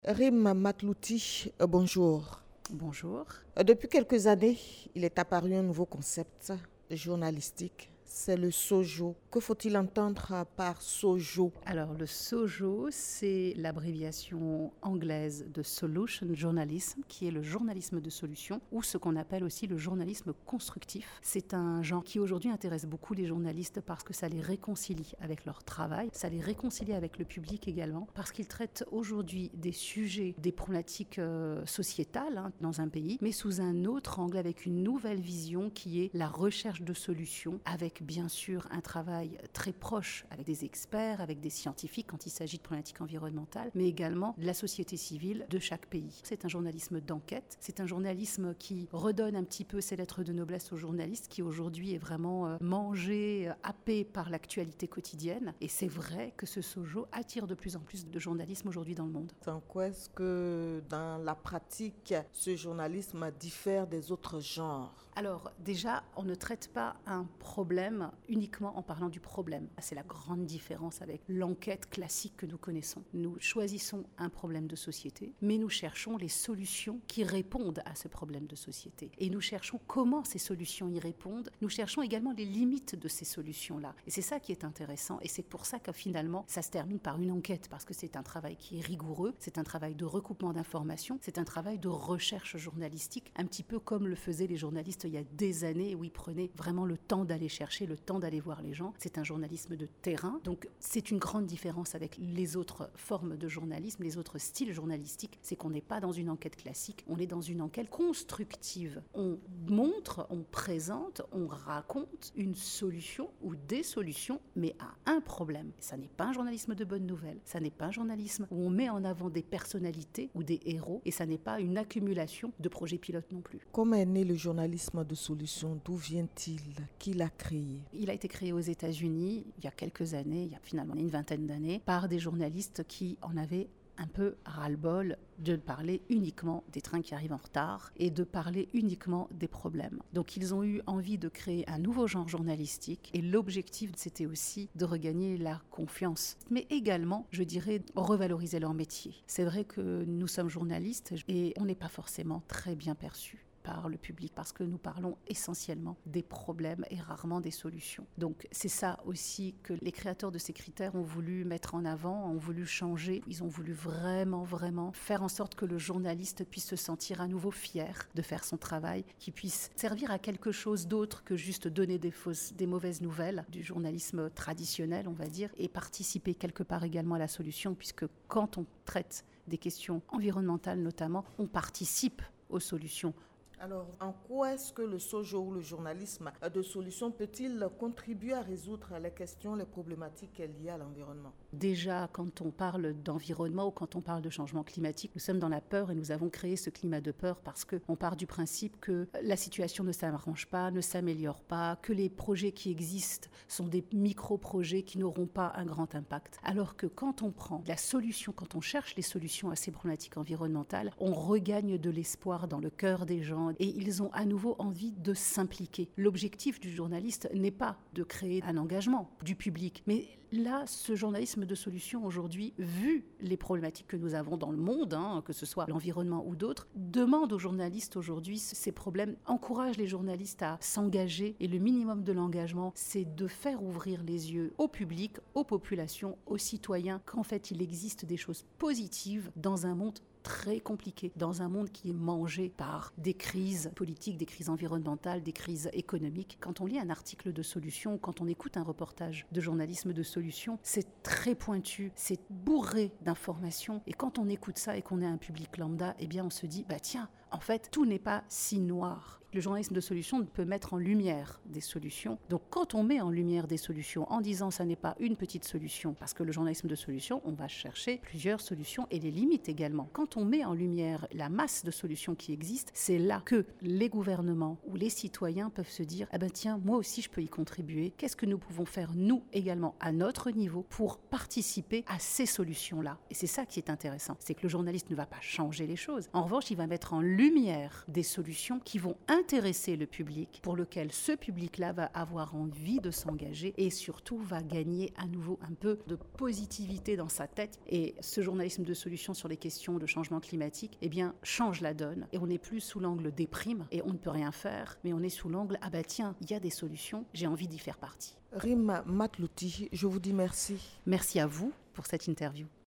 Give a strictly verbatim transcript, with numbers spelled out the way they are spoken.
Rim Matlouti, euh, bonjour. Bonjour. Euh, Depuis quelques années, il est apparu un nouveau concept journalistique. C'est le sojo. Que faut-il entendre par sojo? Alors, le SOJO, c'est l'abréviation anglaise de Solution Journalism, qui est le journalisme de solution, ou ce qu'on appelle aussi le journalisme constructif. C'est un genre qui aujourd'hui intéresse beaucoup les journalistes parce que ça les réconcilie avec leur travail, ça les réconcilie avec le public également, parce qu'ils traitent aujourd'hui des sujets, des problématiques euh, sociétales hein, dans un pays, mais sous un autre angle, avec une nouvelle vision qui est la recherche de solutions, avec bien sûr un travail très proche avec des experts, avec des scientifiques quand il s'agit de problématiques environnementales, mais également de la société civile de chaque pays. C'est un journalisme d'enquête, c'est un journalisme qui redonne un petit peu ses lettres de noblesse aux journalistes qui aujourd'hui est vraiment euh, mangé, euh, happé par l'actualité quotidienne. Et c'est vrai que ce sojo attire de plus en plus de journalisme aujourd'hui dans le monde. En quoi est-ce que dans la pratique, ce journalisme diffère des autres genres? Alors déjà, on ne traite pas un problème uniquement en parlant du problème. C'est la grande différence avec l'enquête classique que nous connaissons. Nous choisissons un problème de société, mais nous cherchons les solutions qui répondent à ce problème de société. Et nous cherchons comment ces solutions y répondent. Nous cherchons également les limites de ces solutions-là. Et c'est ça qui est intéressant. Et c'est pour ça que finalement, ça se termine par une enquête, parce que c'est un travail qui est rigoureux, c'est un travail de recoupement d'informations, c'est un travail de recherche journalistique, un petit peu comme le faisaient les journalistes il y a des années où ils prenaient vraiment le temps d'aller chercher, le temps d'aller voir les gens. C'est un journalisme de terrain. Donc c'est une grande différence avec les autres formes de journalisme, les autres styles journalistiques. C'est qu'on n'est pas dans une enquête classique, on est dans une enquête constructive. On montre, on présente, on raconte une solution ou des solutions, mais à un problème. Ça n'est pas un journalisme de bonnes nouvelles, ça n'est pas un journalisme où on met en avant des personnalités ou des héros, et ça n'est pas une accumulation de projets pilotes non plus. Comment est né le journalisme de solution? D'où vient-il? Qui l'a créé? Il a été créé aux États-Unis il y a quelques années, il y a finalement une vingtaine d'années, par des journalistes qui en avaient un peu ras-le-bol de parler uniquement des trains qui arrivent en retard et de parler uniquement des problèmes. Donc ils ont eu envie de créer un nouveau genre journalistique et l'objectif c'était aussi de regagner la confiance, mais également, je dirais, revaloriser leur métier. C'est vrai que nous sommes journalistes et on n'est pas forcément très bien perçus par le public parce que nous parlons essentiellement des problèmes et rarement des solutions. Donc c'est ça aussi que les créateurs de ces critères ont voulu mettre en avant, ont voulu changer. Ils ont voulu vraiment, vraiment faire en sorte que le journaliste puisse se sentir à nouveau fier de faire son travail, qu'il puisse servir à quelque chose d'autre que juste donner des fausses, des mauvaises nouvelles du journalisme traditionnel, on va dire, et participer quelque part également à la solution, puisque quand on traite des questions environnementales notamment, on participe aux solutions. Alors, en quoi est-ce que le sojo ou le journalisme de solution peut-il contribuer à résoudre les questions, les problématiques liées à l'environnement? Déjà, quand on parle d'environnement ou quand on parle de changement climatique, nous sommes dans la peur et nous avons créé ce climat de peur parce qu'on part du principe que la situation ne s'arrange pas, ne s'améliore pas, que les projets qui existent sont des micro-projets qui n'auront pas un grand impact. Alors que quand on prend la solution, quand on cherche les solutions à ces problématiques environnementales, on regagne de l'espoir dans le cœur des gens et ils ont à nouveau envie de s'impliquer. L'objectif du journaliste n'est pas de créer un engagement du public, mais là, ce journalisme de solution aujourd'hui, vu les problématiques que nous avons dans le monde, hein, que ce soit l'environnement ou d'autres, demande aux journalistes aujourd'hui ces problèmes, encourage les journalistes à s'engager et le minimum de l'engagement, c'est de faire ouvrir les yeux au public, aux populations, aux citoyens, qu'en fait il existe des choses positives dans un monde très compliqué, dans un monde qui est mangé par des crises politiques, des crises environnementales, des crises économiques. Quand on lit un article de solution, quand on écoute un reportage de journalisme de solution, c'est très pointu, c'est bourré d'informations. Et quand on écoute ça et qu'on est un public lambda, eh bien on se dit, bah tiens, en fait, tout n'est pas si noir. Le journalisme de solution peut mettre en lumière des solutions. Donc quand on met en lumière des solutions en disant ça n'est pas une petite solution, parce que le journalisme de solution, on va chercher plusieurs solutions et les limites également. Quand on met en lumière la masse de solutions qui existent, c'est là que les gouvernements ou les citoyens peuvent se dire ah ben tiens, moi aussi je peux y contribuer. Qu'est-ce que nous pouvons faire nous également à notre niveau pour participer à ces solutions-là? Et c'est ça qui est intéressant, c'est que le journaliste ne va pas changer les choses. En revanche, il va mettre en lumière des solutions qui vont intéresser le public, pour lequel ce public-là va avoir envie de s'engager et surtout va gagner à nouveau un peu de positivité dans sa tête. Et ce journalisme de solution sur les questions de changement climatique, eh bien, change la donne. Et on n'est plus sous l'angle déprime et on ne peut rien faire, mais on est sous l'angle « Ah bah tiens, il y a des solutions, j'ai envie d'y faire partie ». Rim Matlouti, je vous dis merci. Merci à vous pour cette interview.